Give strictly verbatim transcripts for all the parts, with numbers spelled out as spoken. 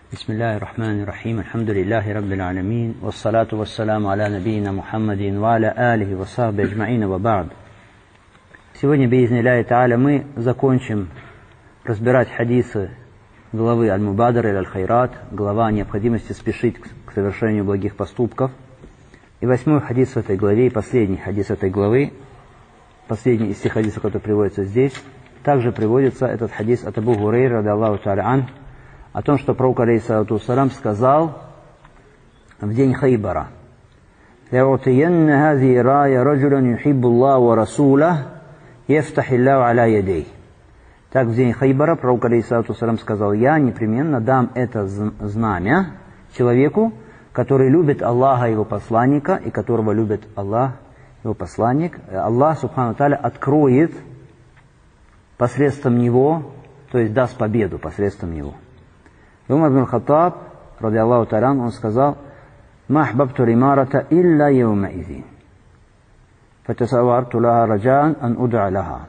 Бисмиллахи рахмани рахим, альхамдулиллахи раббил алямин, вассалату вассаламу аля набийна Мухаммадин, ва аля алихи ва сахби аджмаина ва ба'д. Сегодня, биизниллахи тааля, мы закончим разбирать хадисы главы Аль-Мубадара или Аль-Хайрат, глава о необходимости спешить к совершению благих поступков. И восьмой хадис в этой главе, и последний хадис этой главы, последний из тех хадисов, которые приводятся здесь, также приводится этот хадис от Абу Гурейры, ради Аллаху тааля ан, о том, что пророк алейхиссалату вассалям сказал в день Хайбара: «Ле'утиянна хази рая раджулян юхиббу Аллаху ва расулах, яфтахиллаху аля ядей». Так в день Хайбара пророк алейхиссалату вассалям сказал: «Я непременно дам это знамя человеку, который любит Аллаха и его посланника, и которого любит Аллах и его посланник. Аллах, субхану тааля, откроет посредством него, то есть даст победу посредством него». И Умар ибн Хаттаб, ради Аллаху тааля, он сказал: «Ма ахбабту римарата илля яума изин, фатасаварту лаха раджаан ан уд'a лаха.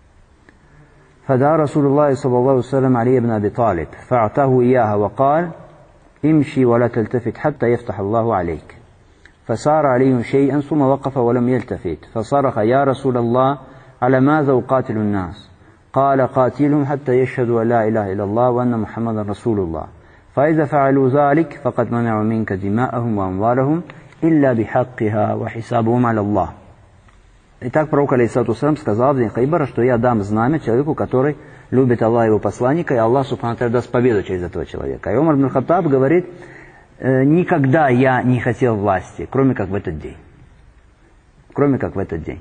Фада Расулуллах саллаллаху алейхи ва саллям Али ибн Аби Талиб, фа'атаху ияха ва кал: имши ва ла тальтафит хатта яфтах Аллаху алейк. فصار عليه شيئا ثم وقف ولم يلتفت فصرخ: يا رسول الله على ماذا أقاتل الناس؟ قال: قاتلهم حتى يشهدوا أن لا إله إلا الله وأن محمدا رسول الله، فإذا فعلوا ذلك فقد منعوا منك دماءهم وأموالهم إلا بحقها وحسابهم على الله». Итак, пророк алейхиссалату вассалям сказал в день Хайбара, что я дам знамя человеку, который любит Аллаха и его посланника, и Аллах субхану тааля даст победу через этого человека. И Умар ибн Хаттаб говорит: никогда я не хотел власти, кроме как в этот день. Кроме как в этот день.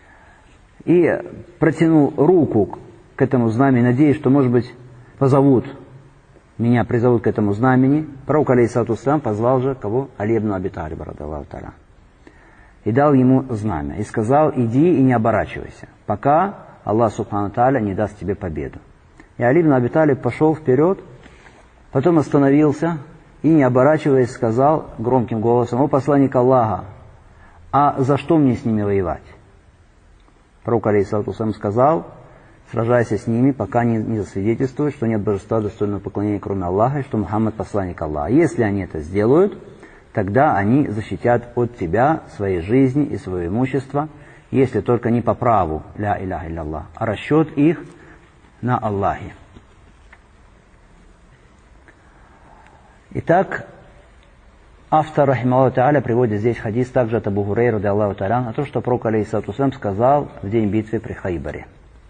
И протянул руку к этому знамени, надеясь, что, может быть, позовут меня, призовут к этому знамени. Пророк алейхиссалату вассалям позвал же кого? Али ибн Аби Талиба, ради Аллаху тааля, и дал ему знамя, и сказал: иди и не оборачивайся, пока Аллах субхану тааля не даст тебе победу. И Али ибн Аби Талиб пошел вперед, потом остановился и, не оборачиваясь, сказал громким голосом: «О посланник Аллаха, а за что мне с ними воевать?» Пророк алейхиссалату вассалям сказал: сражайся с ними, пока не, не засвидетельствуют, что нет божества достойного поклонения, кроме Аллаха, и что Мухаммад посланник Аллаха. Если они это сделают, тогда они защитят от тебя своей жизни и свое имущество, если только не по праву ля иляха илляллах, а расчет их на Аллахе. Итак, автор, рахимахуллаху тааля, приводит здесь хадис также от Абу Гурейры, ради Аллаху тааля, о том, что пророк алейхиссалату вассалям сказал в день битвы при Хайбаре: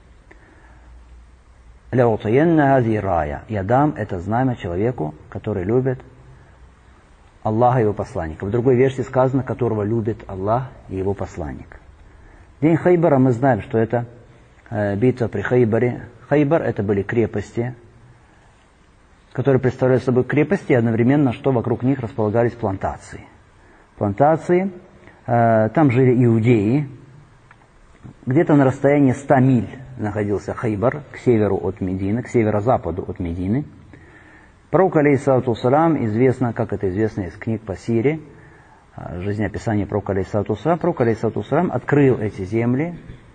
«Ле'утиянна хази рая». Я дам это знамя человеку, который любит Аллаха и его посланника. В другой версии сказано: которого любит Аллах и его посланник. День Хайбара, мы знаем, что это э, битва при Хайбаре. Хайбар — это были крепости, которые представляли собой крепости, и одновременно, что вокруг них располагались плантации. Плантации, э, там жили иудеи. Где-то на расстоянии ста миль находился Хайбар, к северу от Медины, к северо-западу от Медины. Пророк алейхиссалату вассалям, известно, как это известно из книг по сире, жизнеописание пророка алейхиссалату вассалям, пророк алейхиссалату вассалям открыл эти земли,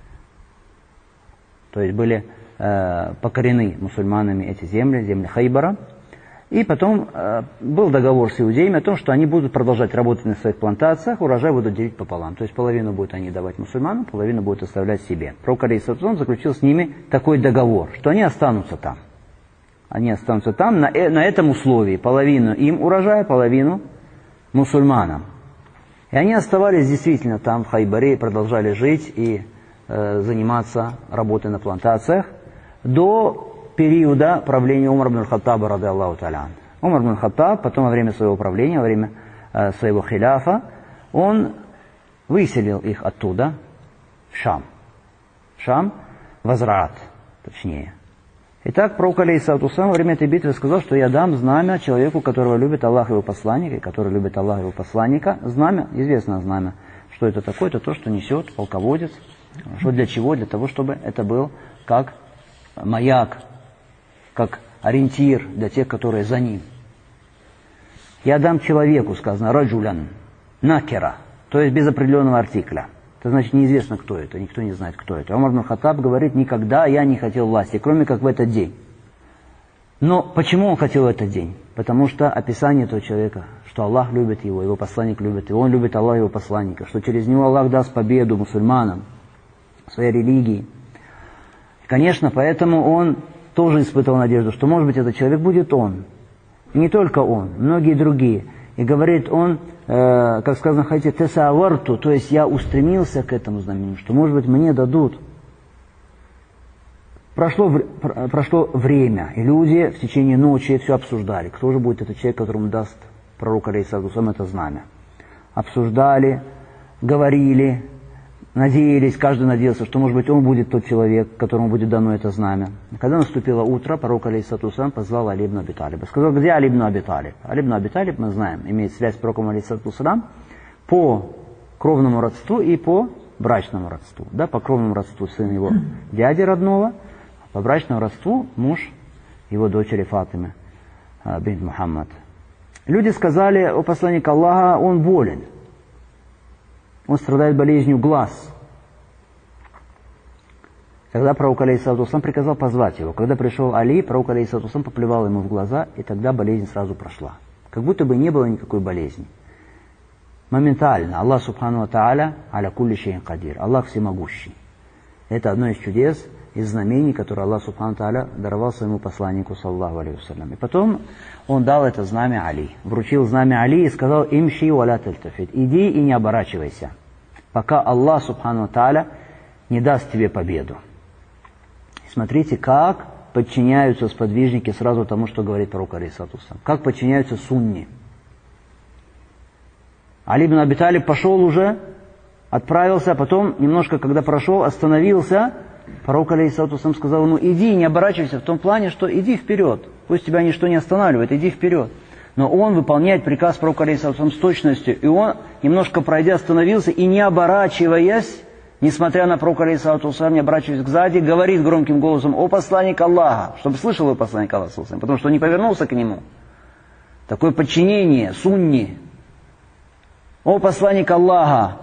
то есть были э, покорены мусульманами эти земли, земли Хайбара, и потом э, был договор с иудеями о том, что они будут продолжать работать на своих плантациях, урожай будут делить пополам, то есть половину будут они давать мусульманам, половину будут оставлять себе. Пророк алейхиссалату вассалям заключил с ними такой договор, что они останутся там. Они останутся там на, на этом условии. Половину им урожая, половину мусульманам. И они оставались действительно там, в Хайбаре, и продолжали жить и э, заниматься работой на плантациях до периода правления Умара ибн Хаттаба, ради Аллаху тааля. Умар ибн Хаттаб потом во время своего правления, во время э, своего хиляфа, он выселил их оттуда в Шам. Шам, Вазраат, точнее. Итак, пророк алейхиссалату вассалям во время этой битвы сказал, что я дам знамя человеку, которого любит Аллах и его посланника, и который любит Аллах и его посланника. Знамя, известное знамя. Что это такое? Это то, что несет полководец. Что для чего? Для того, чтобы это был как маяк, как ориентир для тех, которые за ним. Я дам человеку, сказано, раджулян, накера, то есть без определенного артикля. Это значит, неизвестно, кто это, никто не знает, кто это. Умар ибн Хаттаб говорит: никогда я не хотел власти, кроме как в этот день. Но почему он хотел этот день? Потому что описание этого человека, что Аллах любит его, его посланник любит его, он любит Аллаха, его посланника, что через него Аллах даст победу мусульманам в своей религии. И, конечно, поэтому он тоже испытывал надежду, что, может быть, этот человек будет он. И не только он, многие другие. И говорит он, э, как сказано, хотите, тесаварту, то есть я устремился к этому знамению, что, может быть, мне дадут. Прошло, прошло время, и люди в течение ночи все обсуждали. Кто же будет этот человек, которому даст пророк алейхиссалату вассалам это знамя? Обсуждали, говорили, надеялись, каждый надеялся, что, может быть, он будет тот человек, которому будет дано это знамя. Когда наступило утро, пророк алейхиссалату вассалам позвал Али ибн Аби Талиба. Сказал, где Али ибн Аби Талиб? Али ибн Аби Талиб, мы знаем, имеет связь с пророком алейхиссалату вассалам по кровному родству и по брачному родству. Да, по кровному родству сын его дяди родного, по брачному родству муж его дочери Фатимы бинт Мухаммад. Люди сказали, о посланник Аллаха, он болен. Он страдает болезнью глаз. Тогда пророк алейхиссалату вассалам приказал позвать его. Когда пришел Али, пророк алейхиссалату вассалам поплевал ему в глаза, и тогда болезнь сразу прошла. Как будто бы не было никакой болезни. Моментально. Аллах субхану ва тааля аля кулли шейин кадир. Аллах всемогущий. Это одно из чудес, из знамений, которые Аллах субхану ва тааля даровал своему посланнику, саллаллаху алейхи вассалям. И потом он дал это знамя Али. Вручил знамя Али и сказал, имши ва ла тальтафит. Иди и не оборачивайся, пока Аллах субхану ва тааля не даст тебе победу. Смотрите, как подчиняются сподвижники сразу тому, что говорит пророк алейхиссалату вассалам. Как подчиняются сунни. Али ибн Аби Талиб пошел уже, отправился, а потом, немножко когда прошел, остановился. Пророк алейхиссалату вассалам сказал, ну иди, не оборачивайся, в том плане, что иди вперед. Пусть тебя ничто не останавливает, иди вперед. Но он выполняет приказ пророка алейхиссалату вассалам с точностью. И он, немножко пройдя, остановился и, не оборачиваясь, несмотря на пророка алейхиссалату вассалам, не оборачиваясь сзади, говорит громким голосом, о посланник Аллаха, чтобы слышал его посланник Аллаха, потому что он не повернулся к нему. Такое подчинение, сунни. О посланник Аллаха,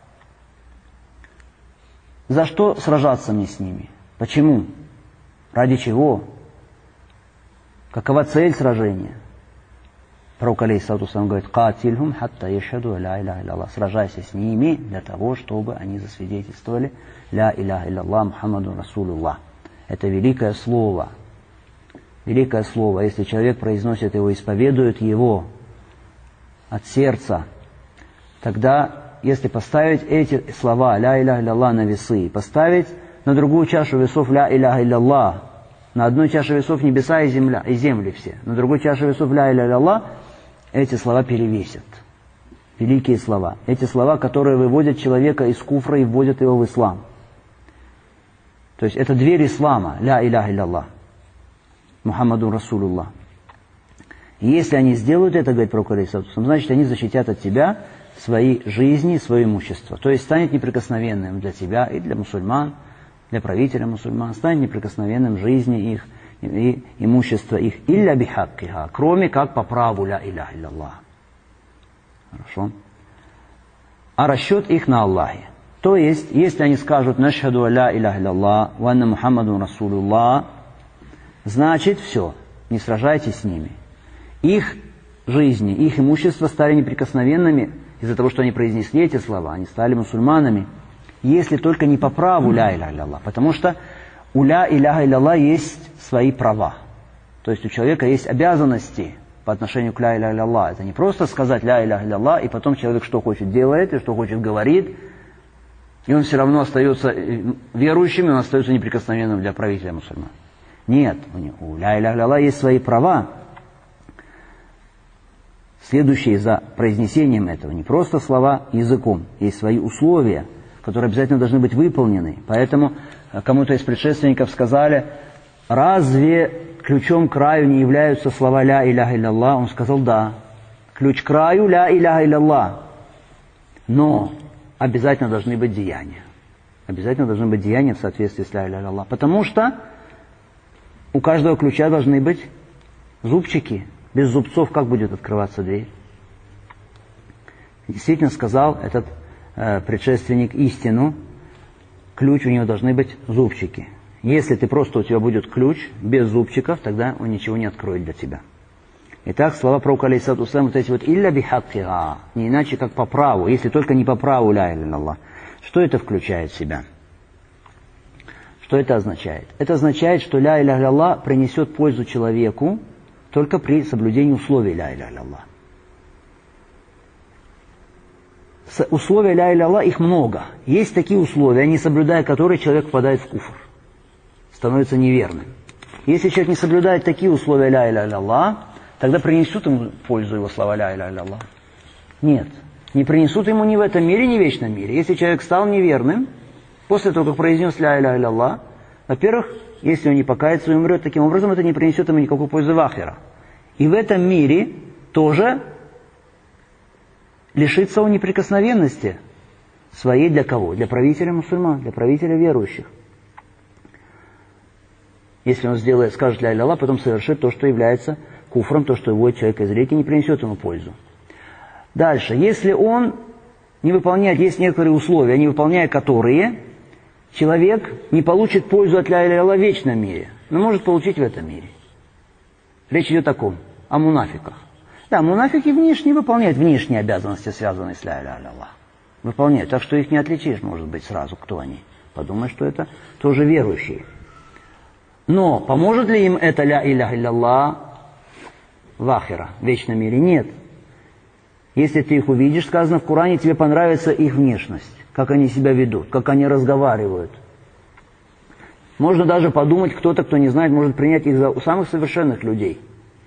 за что сражаться мне с ними? Почему? Ради чего? Какова цель сражения? Пророк алейхиссалату вассалам говорит, «Катильхум хатта яшхаду ля иляха илляллах». Сражайся с ними для того, чтобы они засвидетельствовали «Ля иляха илляллах Мухаммаду Расулуллах». Это великое слово. Великое слово. Если человек произносит его, исповедует его от сердца, тогда, если поставить эти слова «Ля иляха илляллах» на весы, поставить на другую чашу весов «Ля иляха илляллах», на одной чаше весов небеса и земля, и земли все, на другой чаше весов «Ля иляха илляллах», эти слова перевесят. Великие слова. Эти слова, которые выводят человека из куфра и вводят его в ислам. То есть это дверь ислама. «Ля иляха илляллах Мухаммаду Расулуллах». И если они сделают это, говорит пророк алейхиссалату вассалам, значит они защитят от тебя свои жизни, свое имущество. То есть станет неприкосновенным для тебя и для мусульман, для правителя мусульман, станет неприкосновенным жизни их и имущество их, илля бихаккиха, кроме как по праву ля иляха илляллах. Хорошо. А расчет их на Аллахе. То есть, если они скажут нашхаду ля иляха илляллах ва анна Мухаммаду Расулуллах, значит все, не сражайтесь с ними. Их жизни, их имущество стали неприкосновенными из-за того, что они произнесли эти слова, они стали мусульманами, если только не по праву ля иляха илляллах, потому что у ля иляха илляллах есть свои права. То есть у человека есть обязанности по отношению к ля иляха илляллах. Это не просто сказать ля иляха илляллах, и потом человек что хочет делает, и что хочет говорит, и он все равно остается верующим, и он остается неприкосновенным для правителя мусульман. Нет, у ля иляха илляллах есть свои права, следующие за произнесением этого, не просто слова языком, есть свои условия, которые обязательно должны быть выполнены. Поэтому кому-то из предшественников сказали, разве ключом к раю не являются слова «Ля иляха илляллах»? Он сказал, да, ключ к раю «Ля иляха илляллах». Но обязательно должны быть деяния. Обязательно должны быть деяния в соответствии с «Ля иляха илляллах». Потому что у каждого ключа должны быть зубчики. Без зубцов как будет открываться дверь? Действительно сказал этот э, предшественник истину, ключ у него должны быть зубчики. Если ты просто у тебя будет ключ, без зубчиков, тогда он ничего не откроет для тебя. Итак, слова пророка алейхиссалату вассалям, вот эти вот «илля бихаккиха», не иначе как по праву, если только не по праву ля иля илlallah. Что это включает в себя? Что это означает? Это означает, что ля иля илlallah принесет пользу человеку только при соблюдении условий ля иля илlallah. Условия ля иля илlallah, их много. Есть такие условия, не соблюдая которые человек впадает в куфр, становится неверным. Если человек не соблюдает такие условия ля иля илlallah, тогда принесут ему пользу его слова ля иля илlallah? Нет. Не принесут ему ни в этом мире, ни в вечном мире. Если человек стал неверным, после того, как произнес ля иля илlallah, во-первых, если он не покается и умрет таким образом, это не принесет ему никакой пользы в ахира. И в этом мире тоже лишится он неприкосновенности своей для кого? Для правителя мусульман, для правителя верующих. Если он сделает, скажет ля иля илlallah, потом совершит то, что является куфром, то, что выводит человека из религии, не принесет ему пользу. Дальше. Если он не выполняет, есть некоторые условия, не выполняя которые, человек не получит пользу от ля иля илlallah в вечном мире, но может получить в этом мире. Речь идет о ком? О мунафиках. Да, мунафики внешне выполняют внешние обязанности, связанные с ля иля илlallah. Выполняют, так что их не отличишь, может быть, сразу, кто они. Подумай, что это тоже верующие. Но поможет ли им это ля иля илlallah в ахира, в вечном мире? Нет. Если ты их увидишь, сказано в Коране, тебе понравится их внешность, как они себя ведут, как они разговаривают. Можно даже подумать, кто-то, кто не знает, может принять их за самых совершенных людей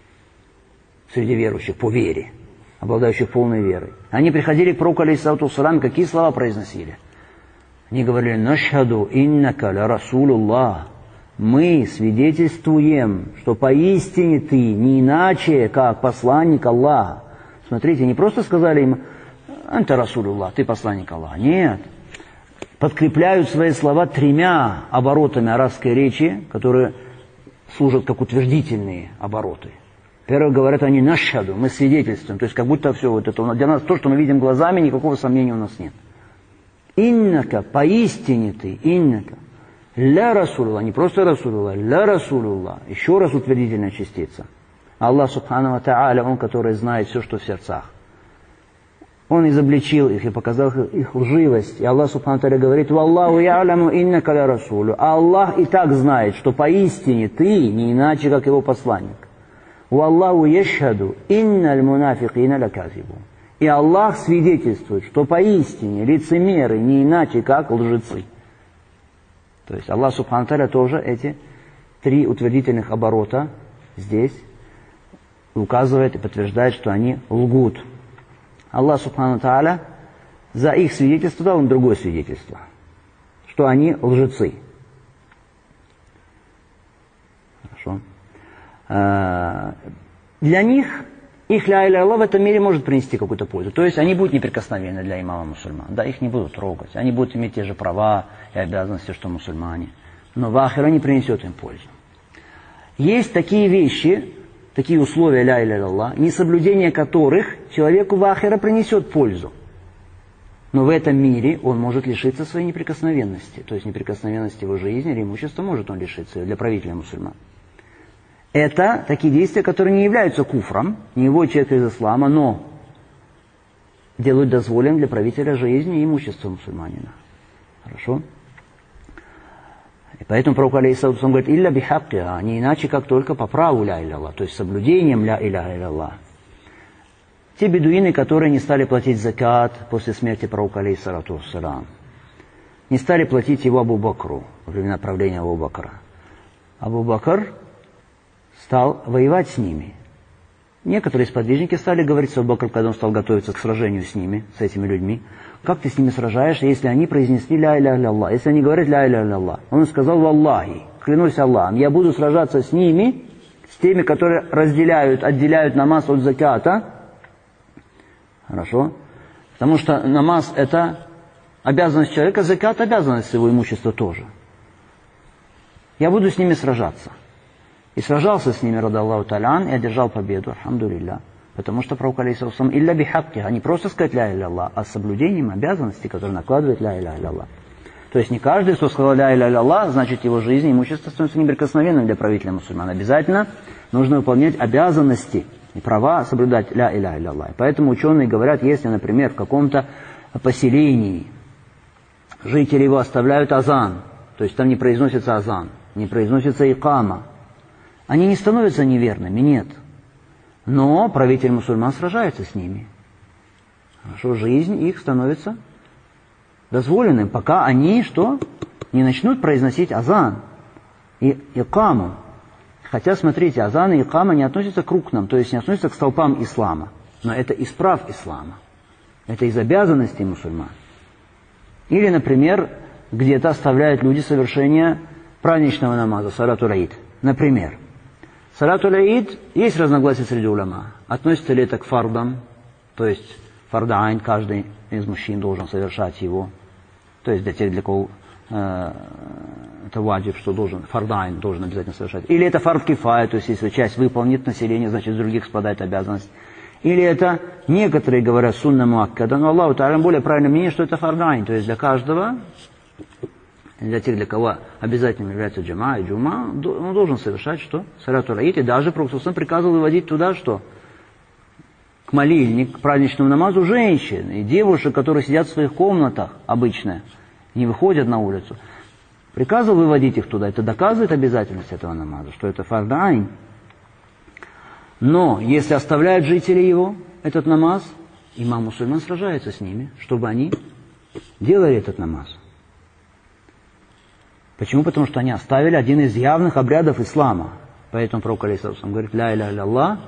среди верующих по вере, обладающих полной верой. Они приходили к пророку алейхиссалату вассалам, какие слова произносили? Они говорили: «Нашхаду иннака ля расулуллах». Мы свидетельствуем, что поистине ты не иначе, как посланник Аллаха. Смотрите, не просто сказали им: «Анта расулуллах», ты посланник Аллаха. Нет. Подкрепляют свои слова тремя оборотами арабской речи, которые служат как утвердительные обороты. Первое, говорят они: «Нашхаду», мы свидетельствуем. То есть как будто все вот это для нас, то, что мы видим глазами, никакого сомнения у нас нет. «Иннака», поистине ты, «иннака». «Ля расулуллах», не просто расулуллах, «ля расулуллах». Еще раз утвердительная частица. Аллах субхану ва тааля, Он, который знает все, что в сердцах. Он изобличил их и показал их лживость. И Аллах субхану ва тааля говорит: «Валлаху я'ламу иннака ля расулу». Аллах и так знает, что поистине ты не иначе, как его посланник. «Валлаху яшхаду инналь мунафикина ля казибун». И Аллах свидетельствует, что поистине лицемеры не иначе, как лжецы. То есть Аллах субхану ва тааля тоже эти три утвердительных оборота здесь указывает и подтверждает, что они лгут. Аллах субхану ва тааля за их свидетельство дал им другое свидетельство, что они лжецы. Хорошо. Для них их ля иля илlallah в этом мире может принести какую-то пользу. То есть они будут неприкосновенны для имама мусульман. Да, их не будут трогать. Они будут иметь те же права и обязанности, что мусульмане. Но в ахира не принесет им пользу. Есть такие вещи, такие условия ля иля илlallah, несоблюдение которых человеку в ахира принесет пользу. Но в этом мире он может лишиться своей неприкосновенности. То есть неприкосновенности его жизни или имущества может он лишиться для правителя мусульман. Это такие действия, которые не являются куфром, не выводят человека из ислама, но делают дозволенным для правителя жизни и имущества мусульманина. Хорошо? И поэтому пророк алейхиссалату вассалам говорит: «Илля бихаккиха», не иначе, как только по праву ля иля илlallah, то есть соблюдением ля иля илlallah. Те бедуины, которые не стали платить закат после смерти пророка алейхиссалату вассалам, не стали платить его Абу Бакру во времена правления Абу Бакра. Абу Бакр стал воевать с ними. Некоторые сподвижники стали говорить с Абу Бакром, когда он стал готовиться к сражению с ними, с этими людьми: «Как ты с ними сражаешься, если они произнесли ля иля илlallah, если они говорят ля иля илlallah?» Он сказал: «Валлахи, клянусь Аллахом, я буду сражаться с ними, с теми, которые разделяют, отделяют намаз от заката». Хорошо? Потому что намаз — это обязанность человека, закат — обязанность его имущества тоже. Я буду с ними сражаться. И сражался с ними, радаллаху та'аля, и одержал победу, альхамдулилля. Потому что пророк алейхиссалату вассалам: «Илля бихаккиха», не просто сказать ля иля илlallah, а с соблюдением обязанностей, которые накладывает ля иля илlallah. То есть не каждый, кто сказал ля иля илля Аллах, значит его жизнь и имущество становится неприкосновенным для правителя мусульман. Обязательно нужно выполнять обязанности и права соблюдать ля иля илля Аллах. Поэтому ученые говорят, если, например, в каком-то поселении жители его оставляют азан, то есть там не произносится азан, не произносится икама, они не становятся неверными, нет. Но правитель мусульман сражается с ними. Хорошо, жизнь их становится дозволенным, пока они что? Не начнут произносить азан и икаму. Хотя, смотрите, азан и икама не относятся к рукнам, то есть не относятся к столпам ислама. Но это из прав ислама. Это из обязанностей мусульман. Или, например, где-то оставляют люди совершение праздничного намаза, салатуль аид. Например, салатуль аид, есть разногласия среди уляма. Относится ли это к фардам, то есть фард айн, каждый из мужчин должен совершать его. То есть для тех, для кого э, это ваджиб, что должен, фард айн должен обязательно совершать. Или это фард кифая, то есть если часть выполнит население, значит с других спадает обязанность. Или это некоторые говорят сунна муаккада, но Аллаху та'аля более правильное мнение, что это фард айн, то есть для каждого, для тех, для кого обязательно является джама и джума, он должен совершать что? Салатуль аид, и даже Пророк приказывал выводить туда что? К молильне, к праздничному намазу женщин и девушек, которые сидят в своих комнатах обычно, не выходят на улицу. Приказывал выводить их туда. Это доказывает обязательность этого намаза, что это фард айн. Но если оставляют жители его этот намаз, имам мусульман сражается с ними, чтобы они делали этот намаз. Почему? Потому что они оставили один из явных обрядов ислама. Поэтому пророк алейхиссалям говорит, ля иля илля Аллах,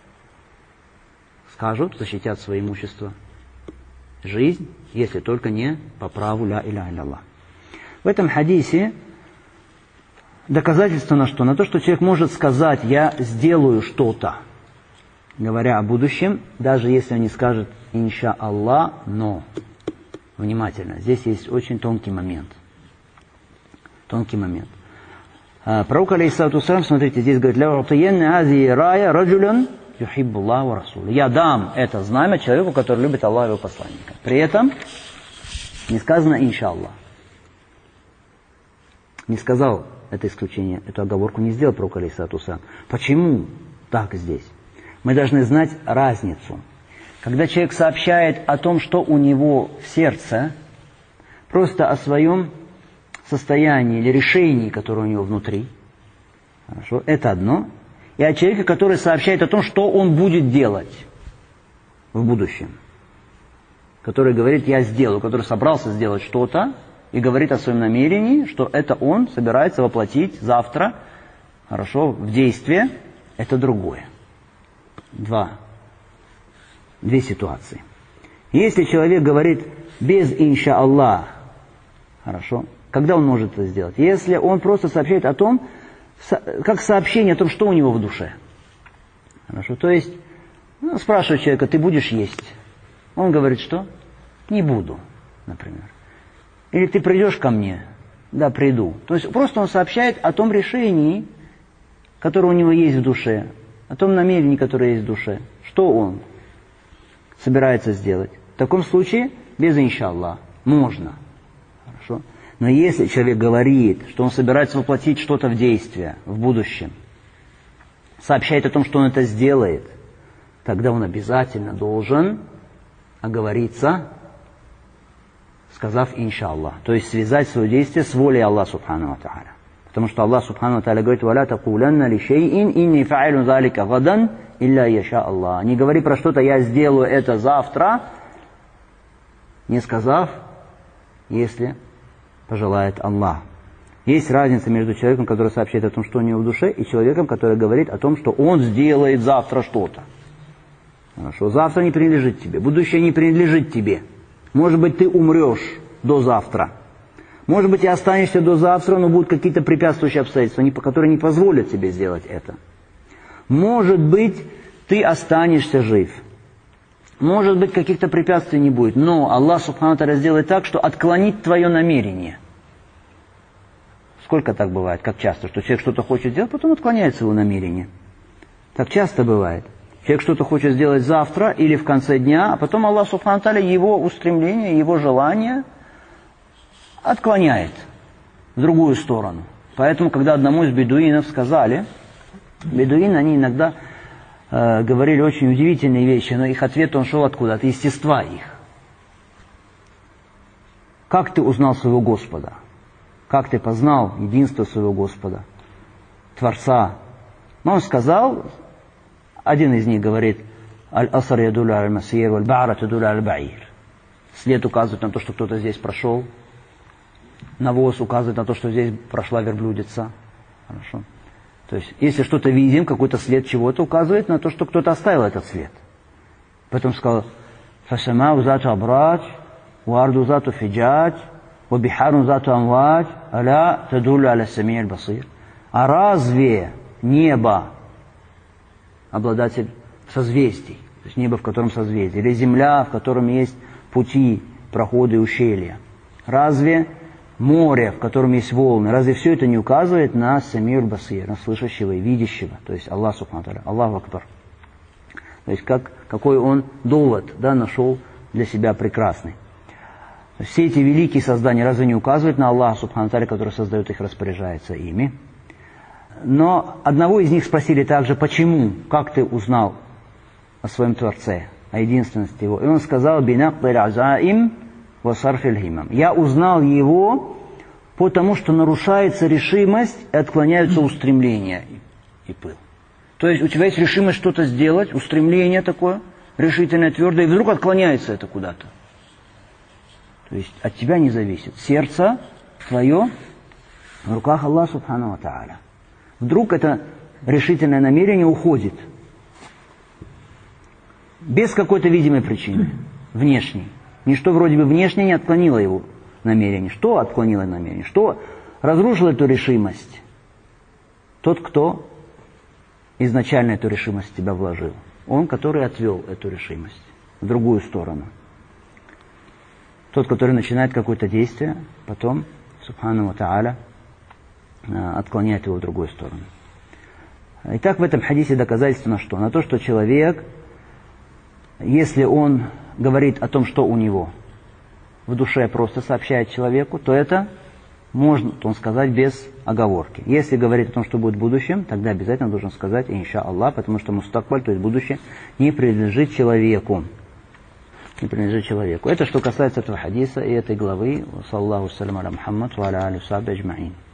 скажут, защитят свое имущество, жизнь, если только не по праву ля иля илля Аллах. В этом хадисе доказательство на что? На то, что человек может сказать, я сделаю что-то, говоря о будущем, даже если он не скажет инша Аллах, но. Внимательно, здесь есть очень тонкий момент. Тонкий момент. Пророк алейхиссалату вассалям, смотрите, здесь говорит, ля утиянна ази рая раджулян юхиббу Аллах ва расуля. Я дам это знамя человеку, который любит Аллаха и его посланника. При этом не сказано инша Аллах. Не сказал это исключение, эту оговорку не сделал пророк алейхиссалату вассалям. Почему так здесь? Мы должны знать разницу. Когда человек сообщает о том, что у него в сердце, просто о своем состоянии или решении, которое у него внутри, хорошо, это одно. И о человеке, который сообщает о том, что он будет делать в будущем. Который говорит, я сделаю, который собрался сделать что-то, и говорит о своем намерении, что это он собирается воплотить завтра, хорошо, в действие, это другое. Два. Две ситуации. Если человек говорит без инша Аллах, хорошо, когда он может это сделать? Если он просто сообщает о том, как сообщение о том, что у него в душе. Хорошо, то есть, ну, спрашивает человека, ты будешь есть? Он говорит, что? Не буду, например. Или ты придешь ко мне? Да, приду. То есть просто он сообщает о том решении, которое у него есть в душе, о том намерении, которое есть в душе. Что он собирается сделать? В таком случае, без иншаллах, можно. Хорошо? Но если человек говорит, что он собирается воплотить что-то в действие, в будущем, сообщает о том, что он это сделает, тогда он обязательно должен оговориться, сказав иншаллах. То есть связать свое действие с волей Аллаха субхану ва тааля. Потому что Аллах субхану ва тааля говорит, «Валя такуланна ли шейин инни фа'илун залика гадан илля яша Аллах». Не говори про что-то, я сделаю это завтра, не сказав, если пожелает Аллах. Есть разница между человеком, который сообщает о том, что у него в душе, и человеком, который говорит о том, что он сделает завтра что-то. Хорошо, завтра не принадлежит тебе, будущее не принадлежит тебе. Может быть, ты умрешь до завтра. Может быть, и останешься до завтра, но будут какие-то препятствующие обстоятельства, которые не позволят тебе сделать это. Может быть, ты останешься жив. Может быть, каких-то препятствий не будет. Но Аллах субхану тааля сделает так, что отклонит твое намерение. Сколько так бывает? Как часто? Что человек что-то хочет сделать, потом отклоняется его намерение. Так часто бывает. Человек что-то хочет сделать завтра или в конце дня, а потом Аллах субхану тааля его устремление, его желание отклоняет в другую сторону. Поэтому, когда одному из бедуинов сказали, бедуины, они иногда э, говорили очень удивительные вещи, но их ответ, он шел откуда? От естества их. Как ты узнал своего Господа? Как ты познал единство своего Господа, Творца? Но он сказал, один из них говорит, «Аль-асар ядулю аль-масир, валь-ба'ра тадулю аль-ба'ир». След указывает на то, что кто-то здесь прошел. Навоз указывает на то, что здесь прошла верблюдица. Хорошо. То есть, если что-то видим, какой-то след чего-то, указывает на то, что кто-то оставил этот след. Потом сказал, «Фасамау зату абрач, варду зату фиджач, вабихару зату амвач, аля тадулю аля сами аль-басир». А разве небо, обладатель созвездий, то есть небо, в котором созвездие, или земля, в котором есть пути, проходы, ущелья, разве море, в котором есть волны, разве все это не указывает на самир басир, на слышащего и видящего, то есть Аллах субхану ва тааля, Аллаху акбар. То есть как, какой он довод, да, нашел для себя прекрасный. Все эти великие создания разве не указывают на Аллаха субхану ва тааля, который создает их, распоряжается ими? Но одного из них спросили также, почему, как ты узнал о своем Творце, о единственности его. И он сказал, «Бинакдиль азаим ва сарфиль химам». Я узнал его, потому что нарушается решимость и отклоняются устремления и пыл. То есть у тебя есть решимость что-то сделать, устремление такое, решительное, твердое, и вдруг отклоняется это куда-то. То есть от тебя не зависит. Сердце твое в руках Аллаха субхану ва тааля. Вдруг это решительное намерение уходит. Без какой-то видимой причины, внешней. Ничто вроде бы внешне не отклонило его намерение. Что отклонило намерение? Что разрушило эту решимость? Тот, кто изначально эту решимость в тебя вложил. Он, который отвел эту решимость в другую сторону. Тот, который начинает какое-то действие, потом, субхану ва тааля, отклоняет его в другую сторону. Итак, в этом хадисе доказательство на что? На то, что человек, если он говорит о том, что у него в душе просто сообщает человеку, то это можно, то он сказать без оговорки. Если говорит о том, что будет в будущем, тогда обязательно должен сказать инша Аллах, потому что мустакбаль, то есть будущее, не принадлежит человеку. Не принадлежит человеку. Это что касается этого хадиса и этой главы. Саллаху салям аля Мухаммад ва аля али сахби аджмаин.